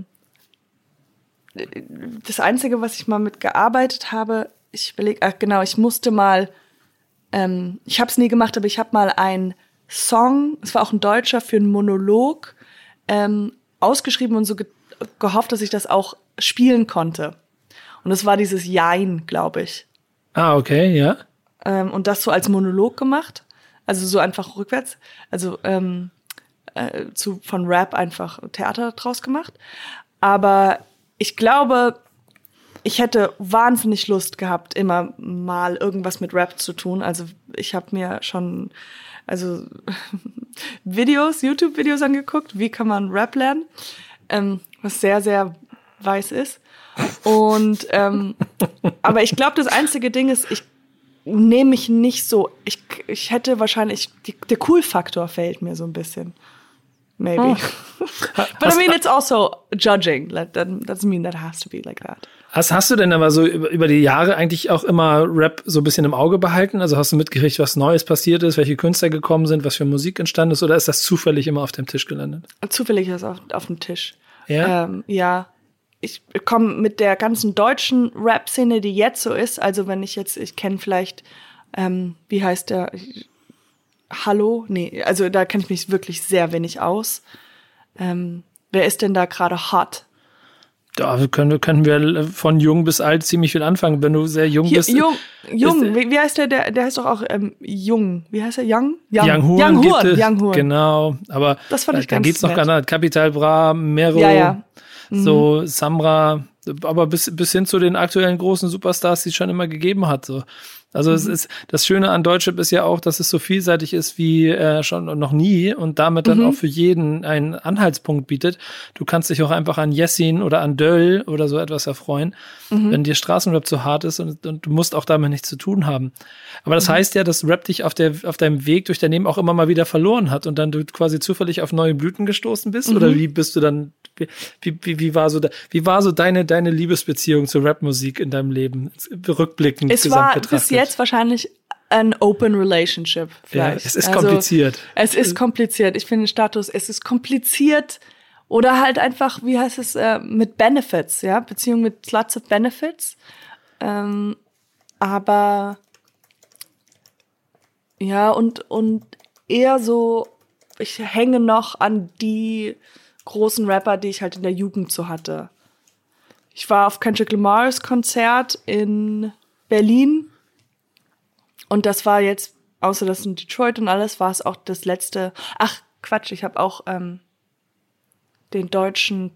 das Einzige, was ich mal mitgearbeitet habe, ich überlege, ach genau, ich musste mal, ähm, ich habe es nie gemacht, aber ich habe mal einen Song, es war auch ein Deutscher, für einen Monolog ähm, ausgeschrieben und so ge- gehofft, dass ich das auch spielen konnte. Und es war dieses Jein, glaube ich. Ah, okay, ja. Ähm, und das so als Monolog gemacht. Also so einfach rückwärts. Also ähm, äh, zu, von Rap einfach Theater draus gemacht. Aber ich glaube, ich hätte wahnsinnig Lust gehabt, immer mal irgendwas mit Rap zu tun. Also ich habe mir schon also Videos, YouTube-Videos angeguckt. Wie kann man Rap lernen? Ähm, was sehr, sehr weiß ist. Und ähm, aber ich glaube, das einzige Ding ist, ich nehme mich nicht so, ich, ich hätte wahrscheinlich, die, der Cool-Faktor fehlt mir so ein bisschen. Maybe. Oh. But I mean, it's also judging. That doesn't mean that has to be like that. Hast, hast du denn aber so über, über die Jahre eigentlich auch immer Rap so ein bisschen im Auge behalten? Also hast du mitgekriegt, was Neues passiert ist, welche Künstler gekommen sind, was für Musik entstanden ist, oder ist das zufällig immer auf dem Tisch gelandet? Zufällig ist es auf, auf dem Tisch. Ja? Ähm, ja. Ich komme mit der ganzen deutschen Rap-Szene, die jetzt so ist, also wenn ich jetzt, ich kenne vielleicht, ähm, wie heißt der, hallo? Nee, also da kenne ich mich wirklich sehr wenig aus. Ähm, wer ist denn da gerade hot? Da können, können wir von jung bis alt ziemlich viel anfangen. Wenn du sehr jung Hier, bist. Jung, Jung, ist, wie, wie heißt der? Der, der heißt doch auch ähm, Jung. Wie heißt er? Young? Young, Young Horn. Young Horn, Horn. Young Horn. Genau, aber das fand ich da, da ganz geht's noch nett. ganz anders. Capital Bra, Mero, ja, ja. Mhm. so Samra, aber bis, bis hin zu den aktuellen großen Superstars, die es schon immer gegeben hat. So. Also mhm. es ist das Schöne an Deutschrap ist ja auch, dass es so vielseitig ist wie äh, schon noch nie und damit dann mhm. auch für jeden einen Anhaltspunkt bietet. Du kannst dich auch einfach an Jessin oder an Döll oder so etwas erfreuen, mhm. wenn dir Straßenrap zu hart ist und, und du musst auch damit nichts zu tun haben. Aber das mhm. heißt ja, dass Rap dich auf der auf deinem Weg durch dein Leben auch immer mal wieder verloren hat und dann du quasi zufällig auf neue Blüten gestoßen bist mhm. oder wie bist du dann wie, wie, wie war so da, wie war so deine deine Liebesbeziehung zur Rapmusik in deinem Leben rückblickend es gesamt war betrachtet? Bis jetzt wahrscheinlich ein Open Relationship vielleicht. Ja, es ist also, kompliziert. Es ist kompliziert. Ich finde den Status, es ist kompliziert oder halt einfach, wie heißt es, äh, mit Benefits, ja, Beziehung mit lots of Benefits. Ähm, aber ja, und, und eher so, ich hänge noch an die großen Rapper, die ich halt in der Jugend so hatte. Ich war auf Kendrick Lamars Konzert in Berlin und das war jetzt, außer das in Detroit und alles, war es auch das letzte, ach Quatsch, ich habe auch ähm, den deutschen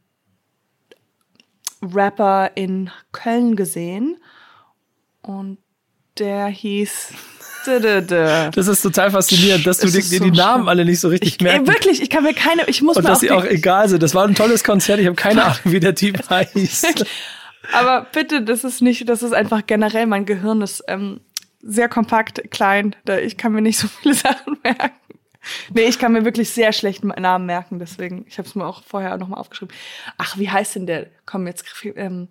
Rapper in Köln gesehen und der hieß Das ist total faszinierend, dass du dir so die Namen alle nicht so richtig ich, merken. Wirklich, ich kann mir keine, ich muss und mir dass auch sie auch egal sind. Das war ein tolles Konzert, ich habe keine Ahnung, wie der Typ heißt. Aber bitte, das ist nicht, das ist einfach generell, mein Gehirn ist ähm, sehr kompakt, klein, da, ich kann mir nicht so viele Sachen merken. Nee, ich kann mir wirklich sehr schlecht Namen merken, deswegen, ich habe es mir auch vorher nochmal aufgeschrieben. Ach, wie heißt denn der? Komm, jetzt, ähm,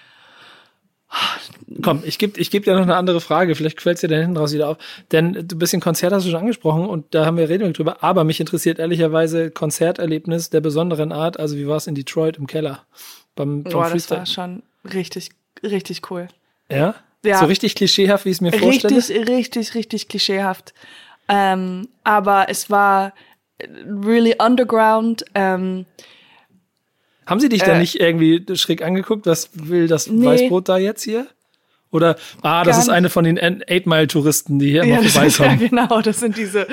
Komm, ich gebe ich geb dir noch eine andere Frage, vielleicht fällt es dir dann hinten raus wieder auf. Denn du bist ein Konzert, hast du schon angesprochen und da haben wir Reden drüber, aber mich interessiert ehrlicherweise Konzerterlebnis der besonderen Art, also wie war es in Detroit im Keller? Beim, beim Boah, das war schon richtig, richtig cool. Ja? Ja. So richtig klischeehaft, wie ich es mir vorstelle? Richtig, richtig, richtig klischeehaft. Ähm, aber es war really underground, ähm, Haben sie dich äh, dann nicht irgendwie schräg angeguckt? Was will das nee. Weißbrot da jetzt hier? Oder, ah, das Gar ist eine von den Eight-Mile-Touristen, die hier ja, immer vorbeikommen. Ja, genau, das sind diese.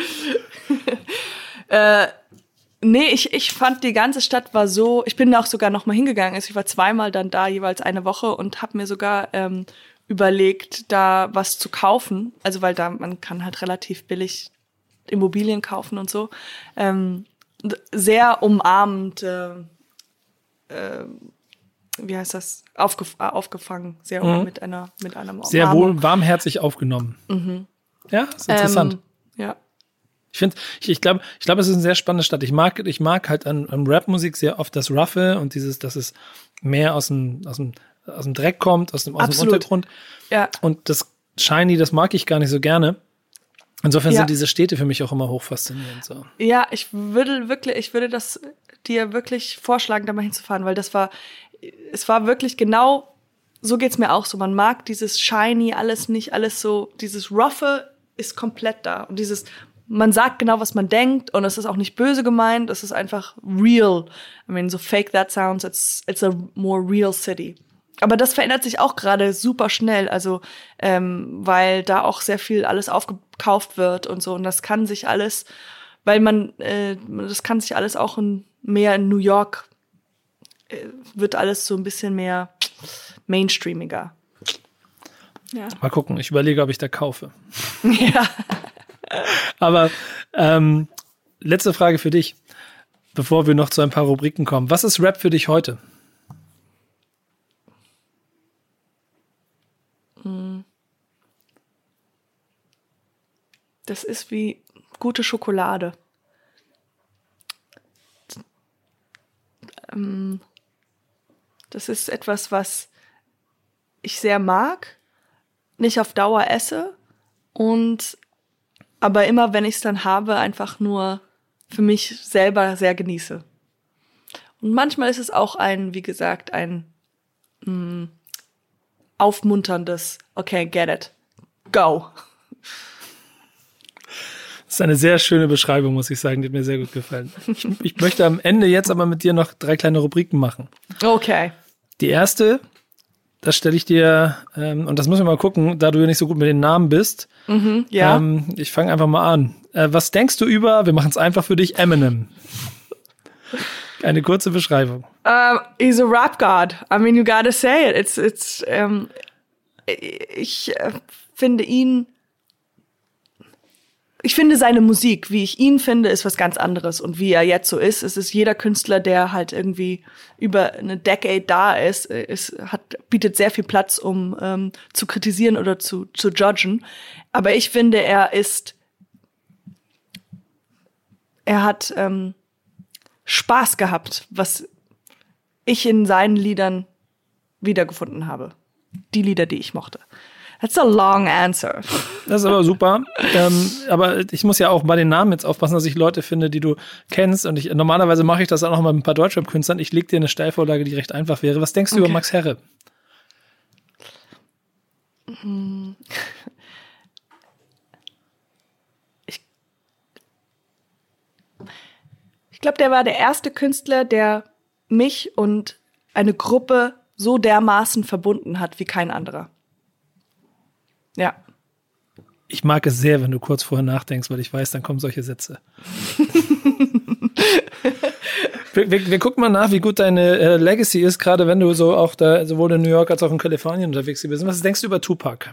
äh, nee, ich, ich fand, die ganze Stadt war so, ich bin da auch sogar noch mal hingegangen. Also ich war zweimal dann da, jeweils eine Woche und habe mir sogar ähm, überlegt, da was zu kaufen. Also weil da, man kann halt relativ billig Immobilien kaufen und so. Ähm, sehr umarmend, äh, äh, wie heißt das, Aufgef- aufgefangen, sehr mhm. mit einer mit einer Umarmung. Sehr wohl warmherzig aufgenommen. Mhm. Ja, ist interessant. Ähm, ja. Ich finde, ich, ich glaube, ich glaube, es ist eine sehr spannende Stadt. Ich mag, ich mag halt an, an Rap-Musik sehr oft das Roughe und dieses, dass es mehr aus dem, aus dem, aus dem Dreck kommt, aus dem, aus dem Untergrund. Ja. Und das Shiny, das mag ich gar nicht so gerne. Insofern ja. sind diese Städte für mich auch immer hoch faszinierend. So. Ja, ich würde wirklich, ich würde das dir wirklich vorschlagen, da mal hinzufahren, weil das war, es war wirklich genau, so geht's mir auch so. Man mag dieses Shiny, alles nicht, alles so, dieses Roughe ist komplett da. Und dieses, man sagt genau, was man denkt und es ist auch nicht böse gemeint, es ist einfach real. I mean, so fake that sounds, it's, it's a more real city. Aber das verändert sich auch gerade super schnell, also ähm, weil da auch sehr viel alles aufgekauft wird und so und das kann sich alles, weil man, äh, das kann sich alles auch in, mehr in New York, äh, wird alles so ein bisschen mehr mainstreamiger. Ja. Mal gucken, ich überlege, ob ich da kaufe. Ja. Aber ähm, letzte Frage für dich, bevor wir noch zu ein paar Rubriken kommen. Was ist Rap für dich heute? Das ist wie gute Schokolade. Das ist etwas, was ich sehr mag, nicht auf Dauer esse und aber immer, wenn ich es dann habe, einfach nur für mich selber sehr genieße. Und manchmal ist es auch ein, wie gesagt, ein mh, aufmunterndes, okay, get it, go. Das ist eine sehr schöne Beschreibung, muss ich sagen. Die hat mir sehr gut gefallen. Ich, ich möchte am Ende jetzt aber mit dir noch drei kleine Rubriken machen. Okay. Die erste, das stelle ich dir, ähm, und das müssen wir mal gucken, da du ja nicht so gut mit den Namen bist. Mhm, ja. Ähm, ich fange einfach mal an. Äh, was denkst du über, wir machen es einfach für dich, Eminem? Eine kurze Beschreibung. Um, he's a rap god. I mean, you gotta say it. It's, it's, um, ich äh, finde ihn, ich finde seine Musik, wie ich ihn finde, ist was ganz anderes. Und wie er jetzt so ist, es ist jeder Künstler, der halt irgendwie über eine Decade da ist, ist hat, bietet sehr viel Platz, um ähm, zu kritisieren oder zu, zu judgen. Aber ich finde, er ist, er hat ähm, Spaß gehabt, was ich in seinen Liedern wiedergefunden habe. Die Lieder, die ich mochte. That's a long answer. Das ist aber super. ähm, aber ich muss ja auch bei den Namen jetzt aufpassen, dass ich Leute finde, die du kennst. Und ich, normalerweise mache ich das auch noch mal mit ein paar Deutschrap-Künstlern. Ich leg dir eine Steilvorlage, die recht einfach wäre. Was denkst du Okay. über Max Herre? Ich, ich glaube, der war der erste Künstler, der mich und eine Gruppe so dermaßen verbunden hat wie kein anderer. Ja. Ich mag es sehr, wenn du kurz vorher nachdenkst, weil ich weiß, dann kommen solche Sätze. wir, wir, wir gucken mal nach, wie gut deine äh, Legacy ist, gerade wenn du so auch da sowohl in New York als auch in Kalifornien unterwegs bist. Was denkst du über Tupac?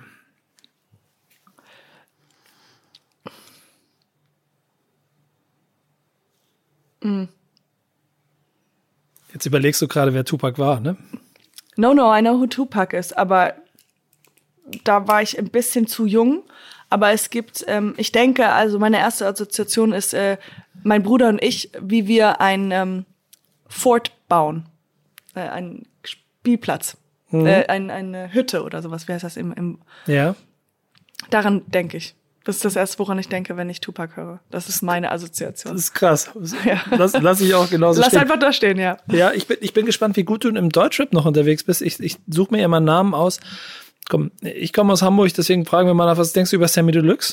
Mm. Jetzt überlegst du gerade, wer Tupac war, ne? No, no, I know who Tupac is, aber da war ich ein bisschen zu jung. Aber es gibt, ähm, ich denke, also meine erste Assoziation ist äh, mein Bruder und ich, wie wir ein ähm, Fort bauen, äh, einen Spielplatz, Mhm. äh, ein, eine Hütte oder sowas, wie heißt das im, im Ja. Daran denke ich. Das ist das Erste, woran ich denke, wenn ich Tupac höre. Das ist meine Assoziation. Das ist krass. Ja. Lass, lass ich auch genauso Lass stehen. einfach da stehen, ja. Ja, ich bin, ich bin gespannt, wie gut du im Deutschrap noch unterwegs bist. Ich, ich suche mir immer einen Namen aus. Komm, ich komme aus Hamburg, deswegen fragen wir mal nach, was denkst du über Sammy Deluxe?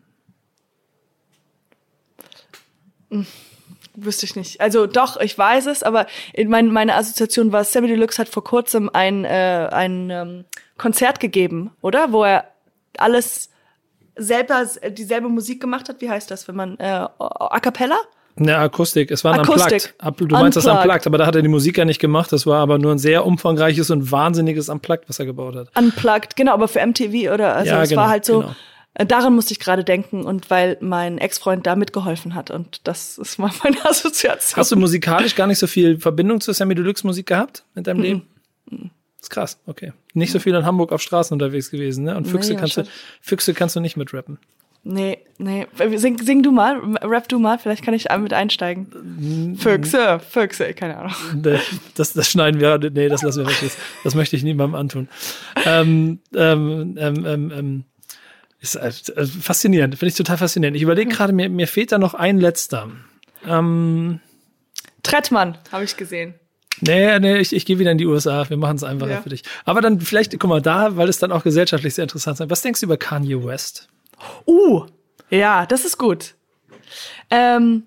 Wüsste ich nicht. Also doch, ich weiß es, aber in mein, meine Assoziation war, Sammy Deluxe hat vor kurzem ein, äh, ein ähm, Konzert gegeben, oder? Wo er alles selber, dieselbe Musik gemacht hat. Wie heißt das, wenn man, äh, A Cappella? Ja, Akustik. Es war ein Akustik. Unplugged. Du meinst das Unplugged. Unplugged, aber da hat er die Musik ja nicht gemacht. Das war aber nur ein sehr umfangreiches und wahnsinniges Unplugged, was er gebaut hat. Unplugged, genau, aber für M T V oder, also Ja, es genau, war halt so, genau. äh, daran musste ich gerade denken und weil mein Ex-Freund da mitgeholfen hat und das ist mal meine Assoziation. Hast du musikalisch gar nicht so viel Verbindung zur Sammy Deluxe Musik gehabt in deinem Mhm. Leben? Das ist krass, okay. Nicht so viel in Hamburg auf Straßen unterwegs gewesen, ne? Und Füchse Nee, kannst du, anscheinend. Füchse kannst du nicht mitrappen. Nee, nee. Sing, sing du mal, rap du mal, vielleicht kann ich mit einsteigen. Füchse, Füchse, keine Ahnung. Nee, Das, das schneiden wir, nee, das lassen wir weg. Das, das möchte ich niemandem antun. Ähm, ähm, ähm, ähm, ähm, ist äh, faszinierend, finde ich total faszinierend. Ich überlege gerade, mir, mir fehlt da noch ein letzter. Ähm, Trettmann, habe ich gesehen. nee, nee, ich, ich gehe wieder in die U S A. Wir machen es einfacher Ja. für dich. Aber dann vielleicht, guck mal, da, weil es dann auch gesellschaftlich sehr interessant ist. Was denkst du über Kanye West? Uh, ja, das ist gut. Ähm,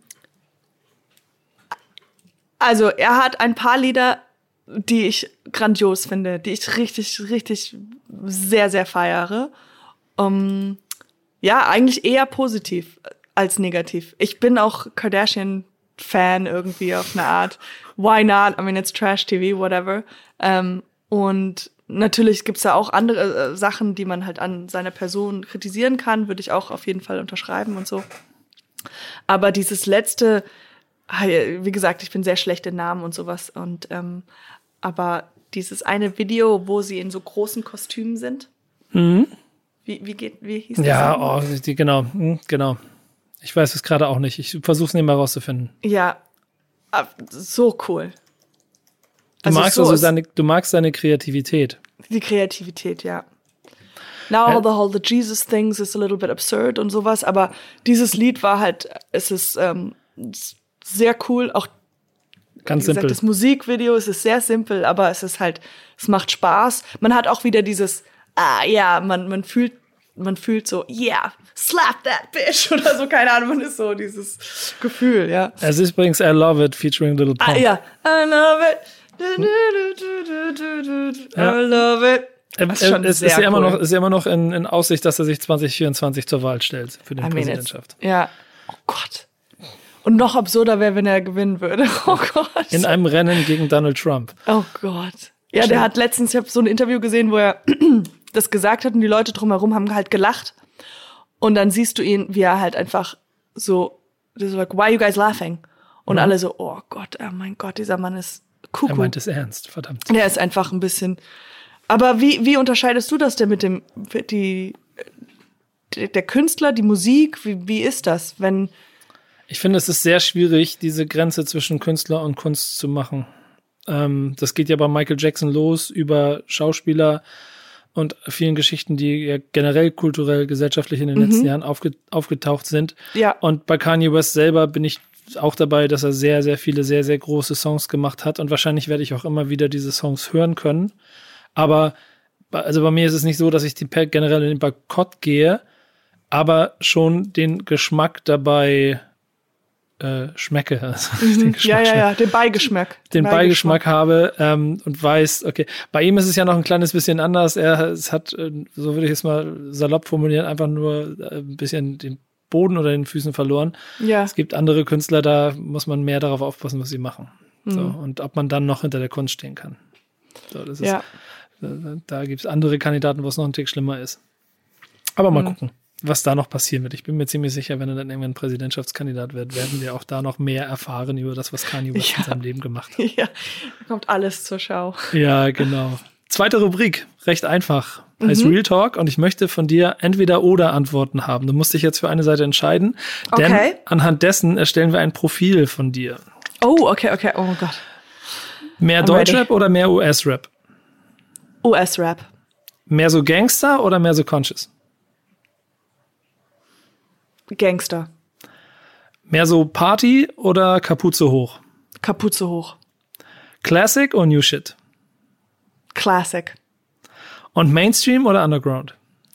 also, er hat ein paar Lieder, die ich grandios finde, die ich richtig, richtig sehr, sehr feiere. Um, ja, eigentlich eher positiv als negativ. Ich bin auch Kardashian-Fan irgendwie auf eine Art. Why not? I mean, it's Trash-T V, whatever. Ähm, und natürlich gibt's da auch andere äh, Sachen, die man halt an seiner Person kritisieren kann, würde ich auch auf jeden Fall unterschreiben und so. Aber dieses letzte, wie gesagt, ich bin sehr schlecht in Namen und sowas. Und ähm, aber dieses eine Video, wo sie in so großen Kostümen sind. Mhm. Wie, wie geht, wie hieß das? Ja, oh, die, genau, hm, genau. Ich weiß es gerade auch nicht. Ich versuche es nebenbei rauszufinden. Ja, ah, so cool. Du Also magst so also ist seine, du magst seine Kreativität. die Kreativität, ja. Now Ja. the whole the Jesus things is a little bit absurd und sowas, aber dieses Lied war halt, es ist ähm, sehr cool, auch Ganz wie gesagt, simpel. das Musikvideo, es ist sehr simpel, aber es ist halt, es macht Spaß. Man hat auch wieder dieses, ah ja, man man fühlt man fühlt so, yeah, slap that bitch oder so, keine Ahnung, man ist so dieses Gefühl, ja. Es ist übrigens I Love It featuring Little Pump. Ah, ja, I love it. Du, du, du, du, du, Ja. I love it. Es ist schon ist sehr ja immer cool. noch, ist ja immer noch in, in Aussicht, dass er sich zwanzig vierundzwanzig zur Wahl stellt für die I mean, Präsidentschaft. it's- Ja, oh Gott. Und noch absurder wäre, wenn er gewinnen würde. Oh Gott. In einem Rennen gegen Donald Trump. Oh Gott. Ja, der hat letztens, ich habe so ein Interview gesehen, wo er das gesagt hat und die Leute drumherum haben halt gelacht. Und dann siehst du ihn, wie er halt einfach so, so like, why are you guys laughing? Und Ja. alle so, oh Gott, oh mein Gott, dieser Mann ist Kuckuck. Er meint es ernst, verdammt. Der ist einfach ein bisschen. Aber wie, wie unterscheidest du das denn mit dem, die, der Künstler, die Musik? Wie, wie ist das, wenn. Ich finde, es ist sehr schwierig, diese Grenze zwischen Künstler und Kunst zu machen. Ähm, das geht ja bei Michael Jackson los über Schauspieler und vielen Geschichten, die ja generell kulturell, gesellschaftlich in den Mhm. letzten Jahren aufge, aufgetaucht sind. Ja. Und bei Kanye West selber bin ich auch dabei, dass er sehr, sehr viele, sehr, sehr große Songs gemacht hat. Und wahrscheinlich werde ich auch immer wieder diese Songs hören können. Aber bei- also bei mir ist es nicht so, dass ich die per- generell in den Boykott gehe, aber schon den Geschmack dabei äh, schmecke. Also den Geschmack Ja, ja, schmecke. ja, den Beigeschmack. Den Beigeschmack habe ähm, und weiß, okay, bei ihm ist es ja noch ein kleines bisschen anders. Er es hat, äh, so würde ich es mal salopp formulieren, einfach nur äh, ein bisschen den Boden oder den Füßen verloren. Ja. Es gibt andere Künstler, da muss man mehr darauf aufpassen, was sie machen. So, und ob man dann noch hinter der Kunst stehen kann. So, das ist, Ja. da, da gibt es andere Kandidaten, wo es noch ein Tick schlimmer ist. Aber mal gucken, was da noch passieren wird. Ich bin mir ziemlich sicher, wenn er dann irgendwann Präsidentschaftskandidat wird, werden wir auch da noch mehr erfahren über das, was Kanye West Ja. in seinem Leben gemacht hat. Ja, da kommt alles zur Schau. Ja, genau. Zweite Rubrik, recht einfach, heißt Real Talk und ich möchte von dir entweder oder Antworten haben. Du musst dich jetzt für eine Seite entscheiden, denn Okay. anhand dessen erstellen wir ein Profil von dir. Oh, okay, okay, oh Gott. Mehr I'm Deutschrap ready. oder mehr U S-Rap? U S-Rap. Mehr so Gangster oder mehr so Conscious? Gangster. Mehr so Party oder Kapuze hoch? Kapuze hoch. Classic oder New Shit? Classic. Und Mainstream oder Underground?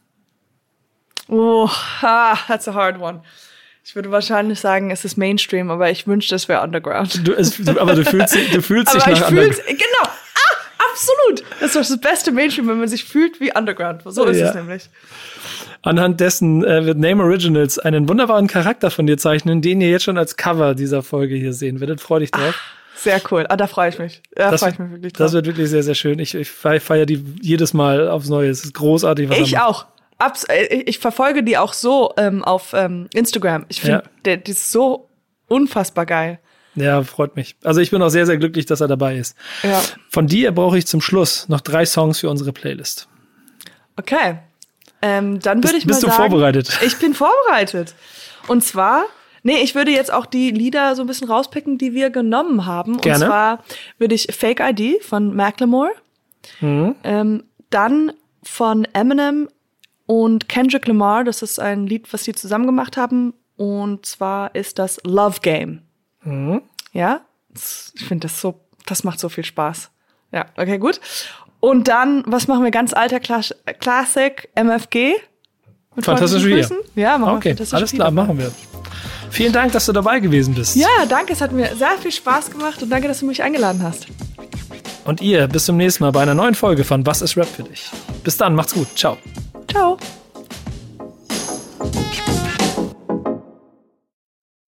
Oh, ah, that's a hard one. Ich würde wahrscheinlich sagen, es ist Mainstream, aber ich wünschte, es wäre Underground. Du, es, du, aber du fühlst, dich- du fühlst dich aber ich nach fühle Underground. genau. Ah, absolut. Das ist doch das beste Mainstream, wenn man sich fühlt wie Underground. So ist Ja. es nämlich. Anhand dessen äh, wird Name Originals einen wunderbaren Charakter von dir zeichnen, den ihr jetzt schon als Cover dieser Folge hier sehen werdet. Freu dich drauf. Sehr cool. Ah, da freue ich mich. Da das, freue ich mich wirklich das drauf. wird wirklich sehr, sehr schön. Ich, ich feiere die jedes Mal aufs Neue. Es ist großartig, was er Ich macht. auch. Abs äh, ich verfolge die auch so ähm, auf ähm, Instagram. Ich finde, Ja. der die ist so unfassbar geil. Ja, freut mich. Also ich bin auch sehr, sehr glücklich, dass er dabei ist. Ja. Von dir brauche ich zum Schluss noch drei Songs für unsere Playlist. Okay. Ähm, dann Bist- würde ich mal bist du sagen, vorbereitet? Ich bin vorbereitet. Und zwar, nee, ich würde jetzt auch die Lieder so ein bisschen rauspicken, die wir genommen haben. Gerne. Und zwar würde ich Fake I D von Macklemore, Mhm. ähm, dann von Eminem und Kendrick Lamar. Das ist ein Lied, was die zusammen gemacht haben. Und zwar ist das Love Game. Mhm. Ja, das- ich finde das so, das macht so viel Spaß. Ja, okay, gut. Und dann, was machen wir? Ganz alter Klas- Classic, M F G. Mit Fantastische freundlichen Vier. Grüßen. Ja, machen Okay, wir Fantastische alles Vier klar, dabei. machen wir. Vielen Dank, dass du dabei gewesen bist. Ja, danke, es hat mir sehr viel Spaß gemacht und danke, dass du mich eingeladen hast. Und ihr, bis zum nächsten Mal bei einer neuen Folge von Was ist Rap für dich? Bis dann, macht's gut. Ciao. Ciao.